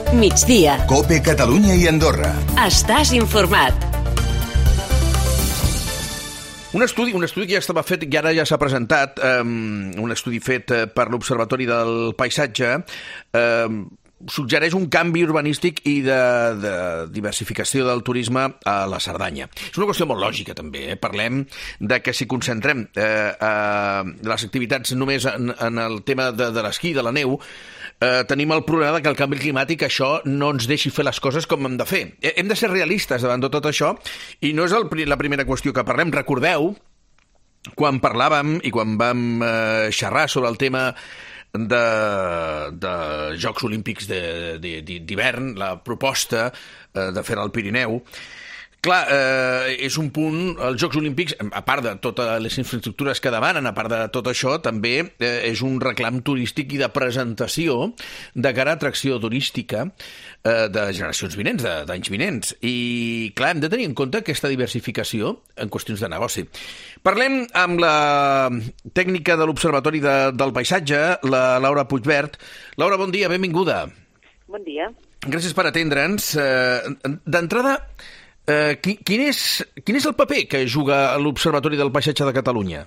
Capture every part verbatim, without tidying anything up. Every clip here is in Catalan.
migdia. COPE Catalunya i Andorra. Estàs informat. Un estudi, un estudi que ja estava fet i ara ja s'ha presentat, um, un estudi fet per l'Observatori del Paisatge, um, suggereix un canvi urbanístic i de, de diversificació del turisme a la Cerdanya. És una qüestió molt lògica, també. Eh? Parlem de que si concentrem eh, eh, les activitats només en, en el tema de, de l'esquí, de la neu, eh, tenim el problema de que el canvi climàtic això no ens deixi fer les coses com hem de fer. Hem de ser realistes davant de tot això i no és el, la primera qüestió que parlem. Recordeu, quan parlàvem i quan vam eh, xerrar sobre el tema de, de Jocs Olímpics d'hivern, la proposta eh, de fer al Pirineu. Clar, eh, és un punt, els Jocs Olímpics, a part de totes les infraestructures que demanen, a part de tot això, també eh, és un reclam turístic i de presentació de cara a atracció turística eh, de generacions vinents, d'anys vinents. I, clar, hem de tenir en compte aquesta diversificació en qüestions de negoci. Parlem amb la tècnica de l'Observatori de, del Paisatge, la Laura Puigvert. Laura, bon dia, benvinguda. Bon dia. Gràcies per atendre'ns. Eh, D'entrada, Uh, quin, quin, és, quin és el paper que juga l'Observatori del Paisatge de Catalunya?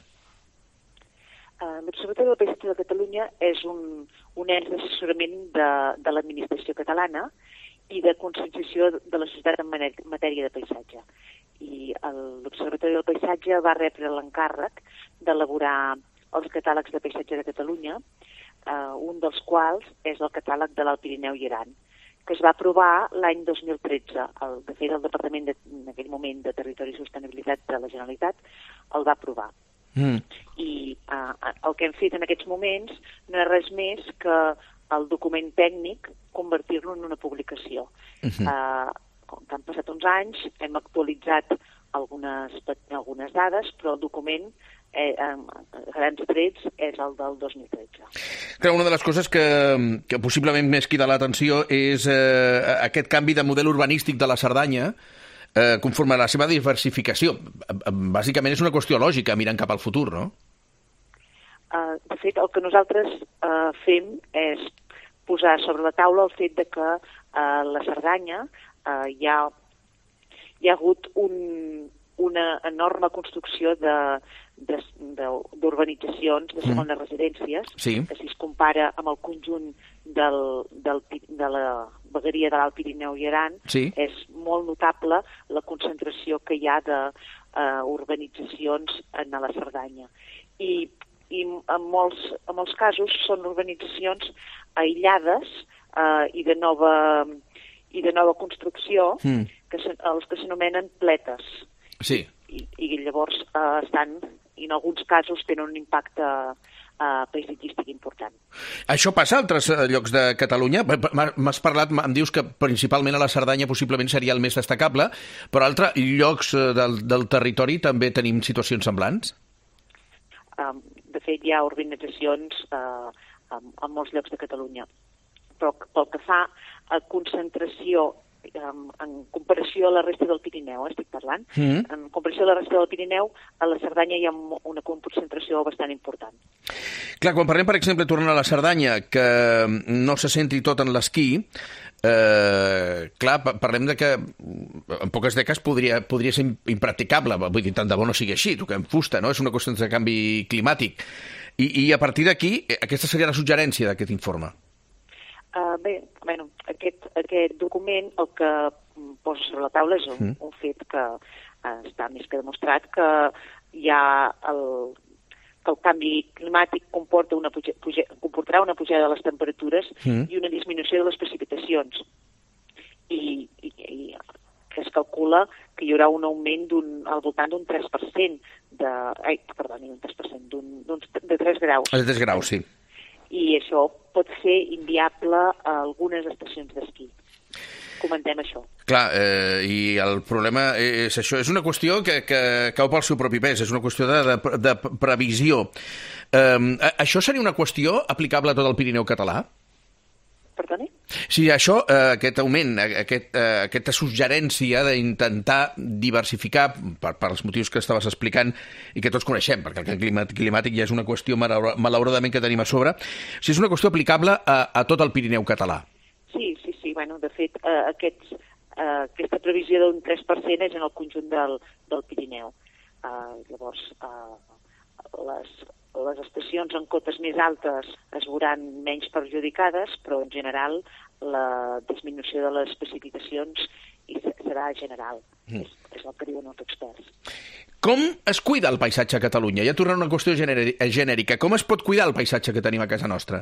Uh, L'Observatori del Paisatge de Catalunya és un, un ens d'assessorament de, de l'administració catalana i de conscienciació de la societat en matèria de paisatge. I l'Observatori del Paisatge va rebre l'encàrrec d'elaborar els catàlegs de paisatge de Catalunya, uh, un dels quals és el catàleg de l'Alt Pirineu i Aran, que es va aprovar l'any dos mil tretze. El, de fet, el Departament, de, en aquell moment, de Territori i Sostenibilitat de la Generalitat el va aprovar. Mm. I uh, el que hem fet en aquests moments no és res més que el document tècnic convertir-lo en una publicació. Uh-huh. uh, com que han passat uns anys, hem actualitzat algunes, algunes dades, però el document Eh, a grans trets és el del dos mil tretze. Clar, una de les coses que, que possiblement més crida l'atenció és eh, aquest canvi de model urbanístic de la Cerdanya eh, conforme a la seva diversificació. Bàsicament és una qüestió lògica mirant cap al futur, no? Uh, de fet, el que nosaltres uh, fem és posar sobre la taula el fet de que uh, la Cerdanya uh, hi, ha, hi ha hagut un, una enorme construcció de d'urbanitzacions, de, de segones mm. residències, sí. Que si es compara amb el conjunt del, del, de la vegueria de l'Alt Pirineu i Aran, sí. És molt notable la concentració que hi ha d'urbanitzacions uh, en la Cerdanya. I, i en, molts, en molts casos són urbanitzacions aïllades uh, i, de nova, i de nova construcció, mm. que són els que s'anomenen pletes. Sí. I, i llavors uh, estan, i en alguns casos tenen un impacte uh, paisatgístic important. Això passa a altres llocs de Catalunya? M'has parlat, em dius que principalment a la Cerdanya possiblement seria el més destacable, però a altres llocs del, del territori també tenim situacions semblants? Um, de fet, hi ha urbanitzacions uh, en, en molts llocs de Catalunya, però pel que fa a concentració En, en comparació a la resta del Pirineu, eh, estic parlant, mm. en comparació a la resta del Pirineu, a la Cerdanya hi ha una concentració bastant important. Clar, quan parlem, per exemple, tornant a la Cerdanya, que no se centri tot en l'esquí, eh, clar, parlem de que en poques dècades podria, podria ser impracticable, vull dir, tant de bo no sigui així, toquem fusta, no? És una qüestió de canvi climàtic. I, i a partir d'aquí, aquesta seria la suggerència d'aquest informe. Uh, bé, bueno, aquest, aquest document el que posa sobre la taula és un, mm. un fet que uh, està més que demostrat que hi ha el, que el canvi climàtic comporta una puja, puja, comportarà una pujada de les temperatures mm. i una disminució de les precipitacions. I, i, i que es calcula que hi haurà un augment d'un, al voltant d'un tres per cent de... Ai, perdoni, un tres per cent, d'un, d'un, de tres graus. De tres graus, sí. I això pot ser inviable a algunes estacions d'esquí. Comentem això. Clar, eh, i el problema és això. És una qüestió que, que cau pel seu propi pes, és una qüestió de, de, de previsió. Eh, això seria una qüestió aplicable a tot el Pirineu català? Perdoni? Sí, això, eh, aquest augment, aquest, eh, aquesta suggerència d'intentar diversificar per, per els motius que estaves explicant i que tots coneixem, perquè el canvi climàtic ja és una qüestió malauradament que tenim a sobre, si és una qüestió aplicable a, a tot el Pirineu català. Sí, sí, sí. sí, bueno, de fet, eh, aquests, eh, aquesta previsió d'un tres per cent és en el conjunt del, del Pirineu. Eh, llavors, eh, les, les estacions en cotes més altes es veuran menys perjudicades, però en general la disminució de les precipitacions serà general. Mm. És, és el que diuen els experts. Com es cuida el paisatge a Catalunya? Ja tornem a una qüestió genèrica. Com es pot cuidar el paisatge que tenim a casa nostra?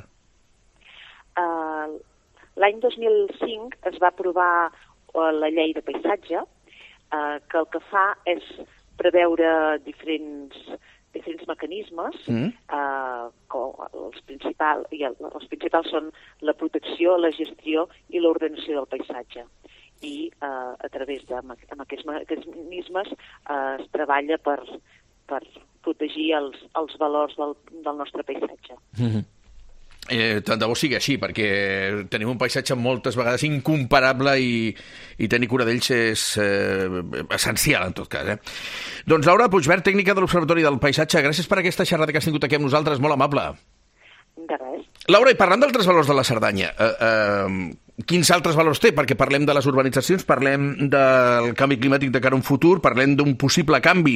Uh, L'any dos mil cinc es va aprovar la llei de paisatge, uh, que el que fa és preveure diferents, diferents mecanismes. Mm. Uh, com els, principals, i el, els principals són la protecció, la gestió i l'ordenació del paisatge. I eh, a través d'aquests mecanismes eh, es treballa per, per protegir els, els valors del, del nostre paisatge. Mm-hmm. Eh, tant de bo sigui així, perquè tenim un paisatge moltes vegades incomparable i, i tenir cura d'ells és eh, essencial, en tot cas. Eh? Doncs Laura Puigvert, tècnica de l'Observatori del Paisatge, gràcies per aquesta xerrada que has tingut aquí amb nosaltres, molt amable. De res. Laura, i parlant d'altres valors de la Cerdanya, eh, eh, quins altres valors té? Perquè parlem de les urbanitzacions, parlem del canvi climàtic de cara a un futur, parlem d'un possible canvi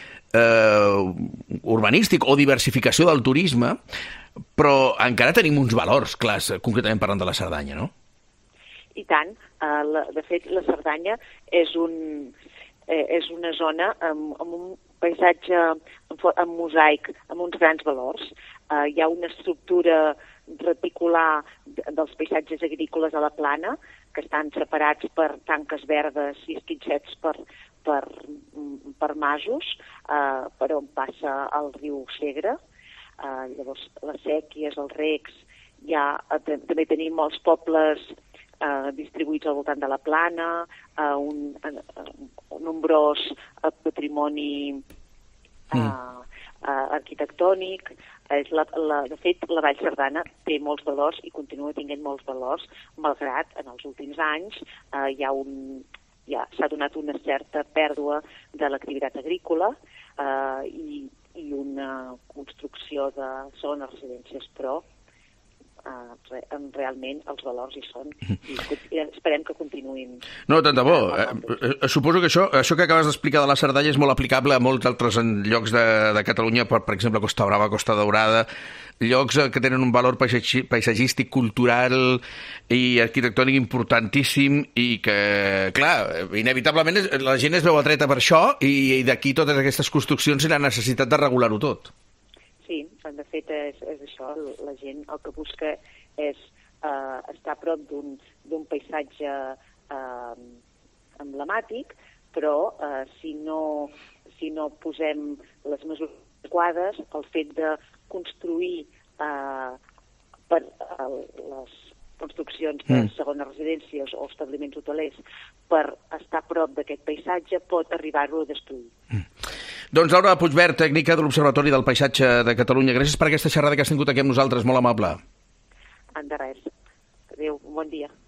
eh, urbanístic o diversificació del turisme, però encara tenim uns valors clars, concretament parlant de la Cerdanya, no? I tant. Uh, la, de fet, la Cerdanya és, un, eh, és una zona amb, amb un paisatge amb, amb mosaic, amb uns grans valors. Uh, hi ha una estructura reticular dels paisatges agrícoles a la plana, que estan separats per tanques verdes i esquitxets per, per, per masos, uh, per on passa el riu Segre. Uh, llavors, les sèquies, els recs, ja, uh, també tenim molts pobles uh, distribuïts al voltant de la plana, uh, un, uh, un nombrós uh, patrimoni uh, mm. uh, arquitectònic. És la, la, de fet, la Vall Cerdana té molts valors i continua tenint molts valors, malgrat en els últims anys eh, hi ha un, ja s'ha donat una certa pèrdua de l'activitat agrícola eh, i, i una construcció de segones residències, però Uh, re, realment els valors hi són i, i esperem que continuïn. No, tant de bo. Eh, eh, suposo que això, això que acabes d'explicar de la Cerdanya és molt aplicable a molts altres llocs de, de Catalunya, per, per exemple, Costa Brava, Costa Daurada, llocs que tenen un valor paisatgístic, cultural i arquitectònic importantíssim i que, clar, inevitablement la gent es veu atreta per això i, i d'aquí totes aquestes construccions i la necessitat de regular-ho tot. Sí, de fet és, és això, la gent el que busca és eh, estar a prop d'un, d'un paisatge eh, emblemàtic, però eh, si, no, si no posem les mesures adequades, el fet de construir eh, per, eh, les construccions de mm. segones residències o establiments hotelers per estar a prop d'aquest paisatge pot arribar-lo a destruir. Mm. Doncs Laura Puigvert, tècnica de l'Observatori del Paisatge de Catalunya. Gràcies per aquesta xerrada que has tingut aquí amb nosaltres, molt amable. De res. Adéu, bon dia.